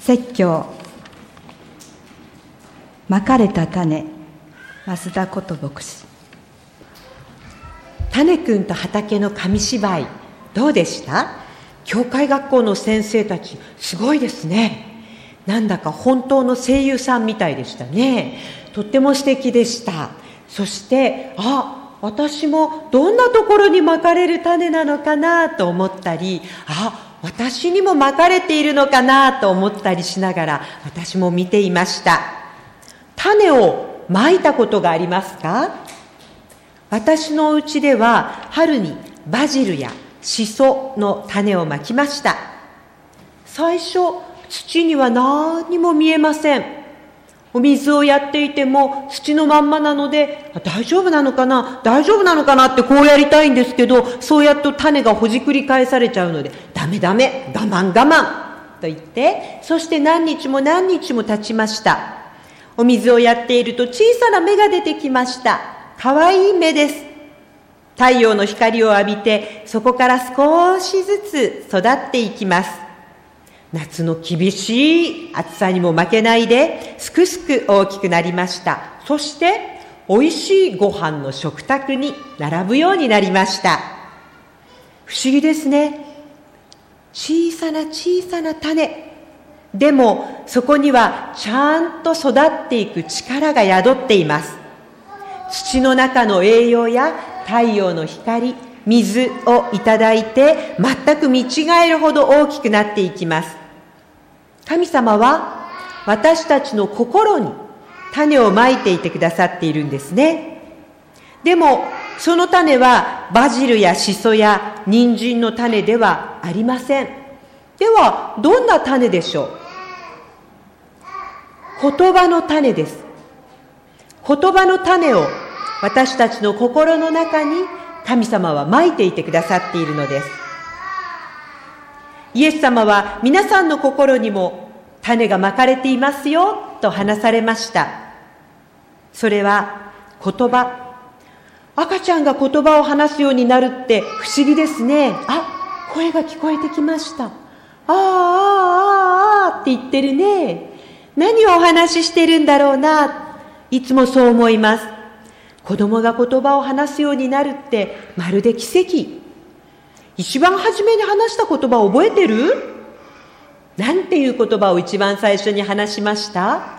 説教、まかれた種、増田こと牧師。 種くんと畑の紙芝居、どうでした？教会学校の先生たち、すごいですね。なんだか本当の声優さんみたいでしたね。とっても素敵でした。そして、私もどんなところにまかれる種なのかなと思ったり、私にもまかれているのかなと思ったりしながら、私も見ていました。種をまいたことがありますか？私のうちでは春にバジルやシソの種をまきました。最初、土には何も見えません。お水をやっていても土のまんまなので、大丈夫なのかなってこうやりたいんですけど、そうやっと種がほじくり返されちゃうので、ダメ、我慢と言って、そして何日も経ちました。お水をやっていると小さな芽が出てきました。かわいい芽です。太陽の光を浴びて、そこから少しずつ育っていきます。夏の厳しい暑さにも負けないで、すくすく大きくなりました。そして、美味しいご飯の食卓に並ぶようになりました。不思議ですね。小さな種。でも、そこにはちゃんと育っていく力が宿っています。土の中の栄養や太陽の光、水をいただいて、全く見違えるほど大きくなっていきます。神様は私たちの心に種をまいていてくださっているんですね。でもその種はバジルやシソや人参の種ではありません。ではどんな種でしょう？言葉の種です。言葉の種を私たちの心の中に神様はまいていてくださっているのです。イエス様は皆さんの心にも種がまかれていますよと話されました。それは言葉。赤ちゃんが言葉を話すようになるって不思議ですね。声が聞こえてきました。って言ってるね。何をお話ししてるんだろうな。いつもそう思います。子供が言葉を話すようになるってまるで奇跡。一番初めに話した言葉を覚えてる？なんていう言葉を一番最初に話しました？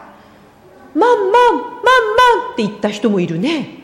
マンって言った人もいるね。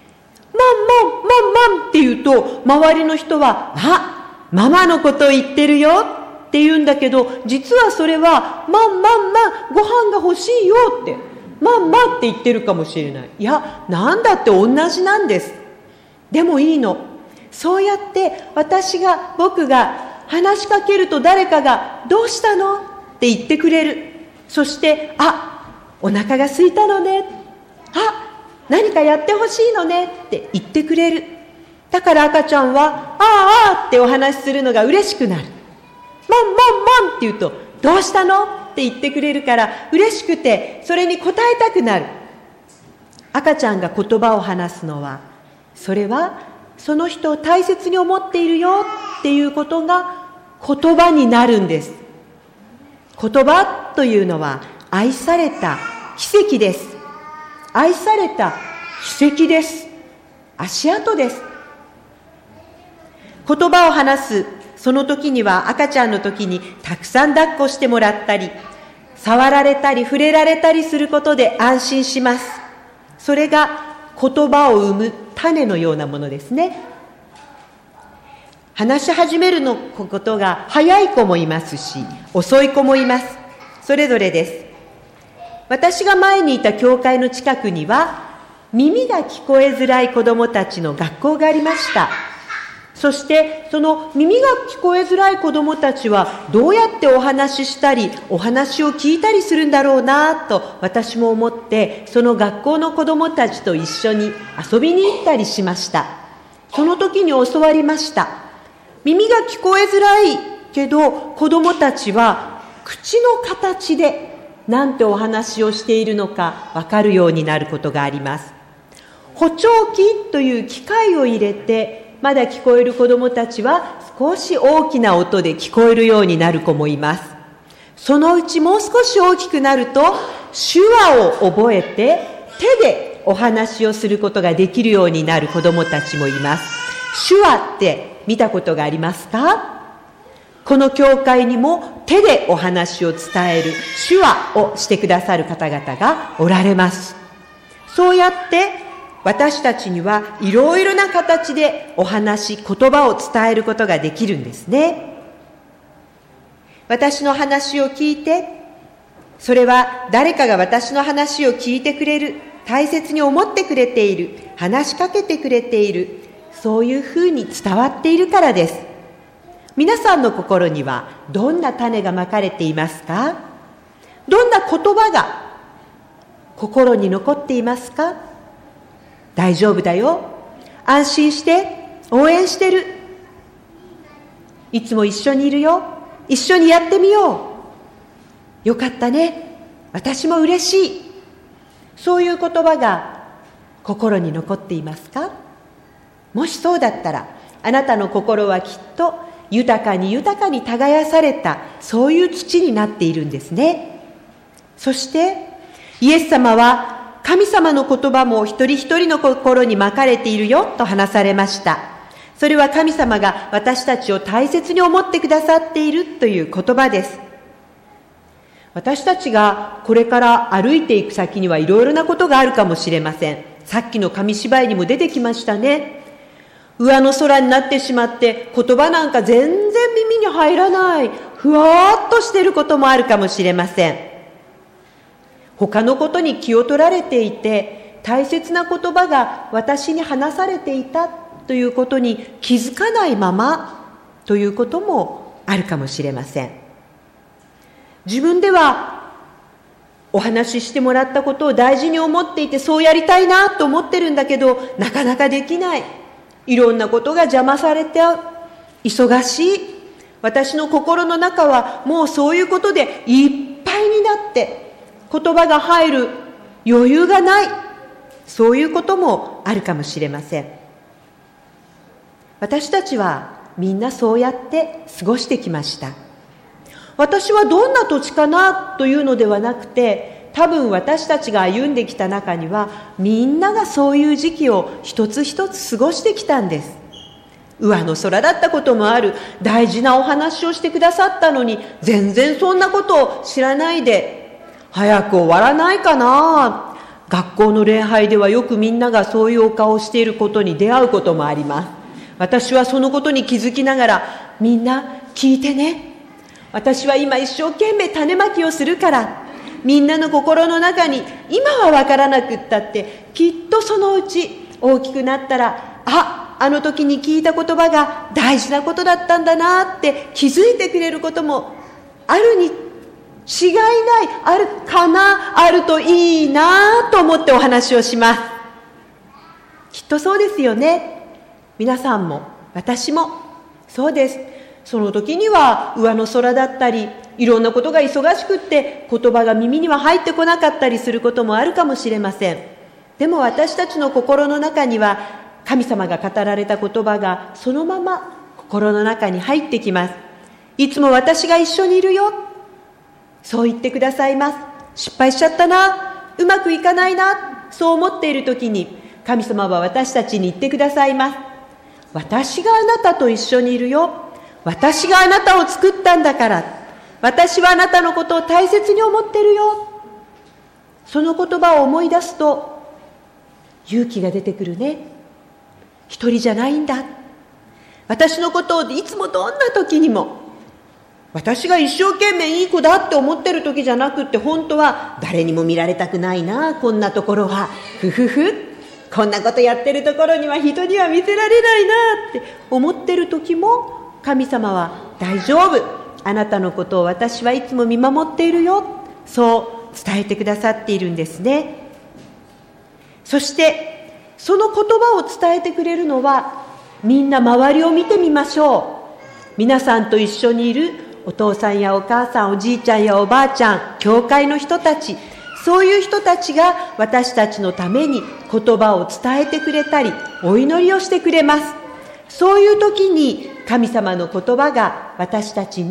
マンって言うと、周りの人は、ママのことを言ってるよって言うんだけど、実はそれは、マン、ご飯が欲しいよって、マンって言ってるかもしれない。いや、なんだって同じなんです。でもいいの。そうやって僕が話しかけると誰かがどうしたのって言ってくれる。そしてお腹が空いたのね、何かやってほしいのねって言ってくれる。だから赤ちゃんはってお話しするのが嬉しくなる。マンって言うとどうしたのって言ってくれるから嬉しくて、それに答えたくなる。赤ちゃんが言葉を話すのは、それはその人を大切に思っているよっていうことが言葉になるんです。言葉というのは愛された奇跡です。愛された奇跡です。足跡です。言葉を話すその時には、赤ちゃんの時にたくさん抱っこしてもらったり、触られたり触れられたりすることで安心します。それが言葉を生む種のようなものですね。話し始めるのことが早い子もいますし、遅い子もいます。それぞれです。私が前にいた教会の近くには、耳が聞こえづらい子どもたちの学校がありました。そしてその耳が聞こえづらい子どもたちはどうやってお話ししたりお話を聞いたりするんだろうなと私も思って、その学校の子どもたちと一緒に遊びに行ったりしました。その時に教わりました。耳が聞こえづらいけど子どもたちは口の形でなんてお話をしているのか分かるようになることがあります。補聴器という機械を入れて、まだ聞こえる子どもたちは少し大きな音で聞こえるようになる子もいます。 そのうちもう少し大きくなると、手話を覚えて手でお話をすることができるようになる子どもたちもいます。手話って見たことがありますか？この教会にも手でお話を伝える手話をしてくださる方々がおられます。そうやって私たちにはいろいろな形でお話、言葉を伝えることができるんですね。私の話を聞いて、それは誰かが私の話を聞いてくれる、大切に思ってくれている、話しかけてくれている、そういうふうに伝わっているからです。皆さんの心にはどんな種がまかれていますか？どんな言葉が心に残っていますか？大丈夫だよ。安心して応援してる。いつも一緒にいるよ。一緒にやってみよう。よかったね。私も嬉しい。そういう言葉が心に残っていますか？もしそうだったら、あなたの心はきっと豊かに豊かに耕された、そういう土になっているんですね。そしてイエス様は神様の言葉も一人一人の心にまかれているよと話されました。それは神様が私たちを大切に思ってくださっているという言葉です。私たちがこれから歩いていく先にはいろいろなことがあるかもしれません。さっきの紙芝居にも出てきましたね。上の空になってしまって言葉なんか全然耳に入らない、ふわーっとしていることもあるかもしれません。他のことに気を取られていて、大切な言葉が私に話されていたということに気づかないままということもあるかもしれません。自分ではお話ししてもらったことを大事に思っていて、そうやりたいなと思ってるんだけど、なかなかできない。いろんなことが邪魔されて忙しい。私の心の中はもうそういうことでいっぱいになって、言葉が入る余裕がない。そういうこともあるかもしれません。私たちはみんなそうやって過ごしてきました。私はどんな土地かなというのではなくて、多分私たちが歩んできた中にはみんながそういう時期を一つ一つ過ごしてきたんです。上の空だったこともある。大事なお話をしてくださったのに全然そんなことを知らないで、早く終わらないかな。学校の礼拝ではよくみんながそういうお顔をしていることに出会うこともあります。私はそのことに気づきながら、みんな聞いてね。私は今一生懸命種まきをするから、みんなの心の中に今は分からなくったって、きっとそのうち大きくなったら、あの時に聞いた言葉が大事なことだったんだなって気づいてくれることもあるに違いない。あるかな、あるといいなと思ってお話をします。きっとそうですよね。皆さんも私もそうです。その時には上の空だったり、いろんなことが忙しくって言葉が耳には入ってこなかったりすることもあるかもしれません。でも私たちの心の中には神様が語られた言葉がそのまま心の中に入ってきます。いつも私が一緒にいるよ。そう言ってくださいます。失敗しちゃったな、うまくいかないな、そう思っている時に神様は私たちに言ってくださいます。私があなたと一緒にいるよ。私があなたを作ったんだから。私はあなたのことを大切に思ってるよ。その言葉を思い出すと勇気が出てくるね。一人じゃないんだ。私のことをいつもどんな時にも、私が一生懸命いい子だって思ってる時じゃなくって、本当は誰にも見られたくないな、こんなところはふふふ、こんなことやってるところには人には見せられないなって思ってる時も、神様は大丈夫、あなたのことを私はいつも見守っているよ、そう伝えてくださっているんですね。そしてその言葉を伝えてくれるのは、みんな周りを見てみましょう。皆さんと一緒にいるお父さんやお母さん、おじいちゃんやおばあちゃん、教会の人たち、そういう人たちが私たちのために言葉を伝えてくれたり、お祈りをしてくれます。そういう時に神様の言葉が私たちに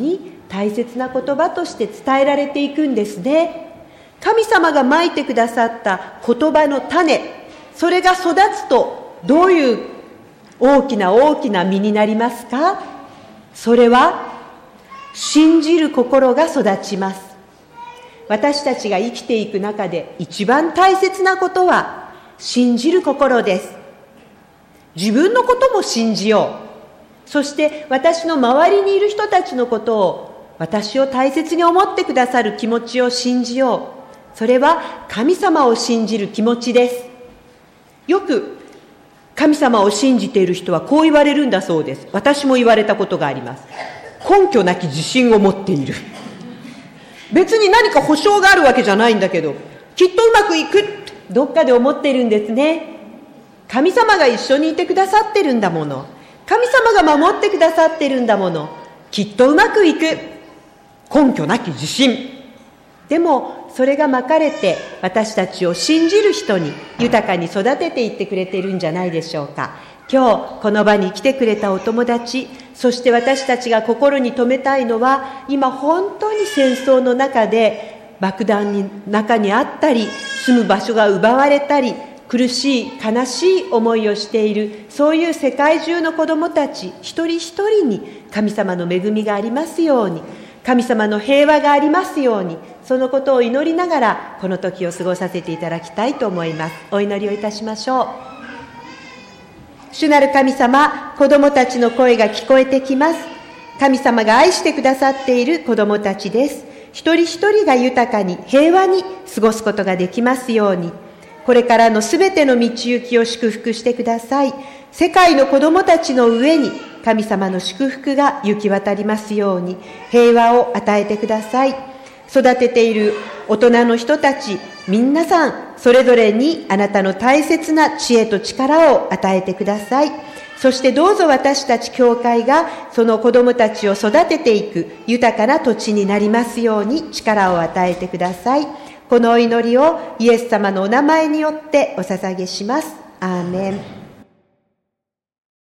大切な言葉として伝えられていくんですね。神様がまいてくださった言葉の種、それが育つとどういう大きな大きな実になりますか？それは信じる心が育ちます。私たちが生きていく中で一番大切なことは信じる心です。自分のことも信じよう。そして私の周りにいる人たちのことを、私を大切に思ってくださる気持ちを信じよう。それは神様を信じる気持ちです。よく神様を信じている人はこう言われるんだそうです。私も言われたことがあります。根拠なき自信を持っている。別に何か保証があるわけじゃないんだけど、きっとうまくいくってどっかで思っているんですね。神様が一緒にいてくださってるんだもの。神様が守ってくださってるんだもの。きっとうまくいく。根拠なき自信。でもそれがまかれて、私たちを信じる人に豊かに育てていってくれているんじゃないでしょうか。今日この場に来てくれたお友達、そして私たちが心に留めたいのは、今本当に戦争の中で爆弾の中にあったり、住む場所が奪われたり、苦しい悲しい思いをしている、そういう世界中の子どもたち一人一人に神様の恵みがありますように、神様の平和がありますように、そのことを祈りながらこの時を過ごさせていただきたいと思います。お祈りをいたしましょう。主なる神様、子どもたちの声が聞こえてきます。神様が愛してくださっている子どもたちです。一人一人が豊かに平和に過ごすことができますように、これからのすべての道行きを祝福してください。世界の子どもたちの上に神様の祝福が行き渡りますように、平和を与えてください。育てている大人の人たち、皆さんそれぞれにあなたの大切な知恵と力を与えてください。そしてどうぞ私たち教会がその子どもたちを育てていく豊かな土地になりますように力を与えてください。このお祈りをイエス様のお名前によってお捧げします。アーメン。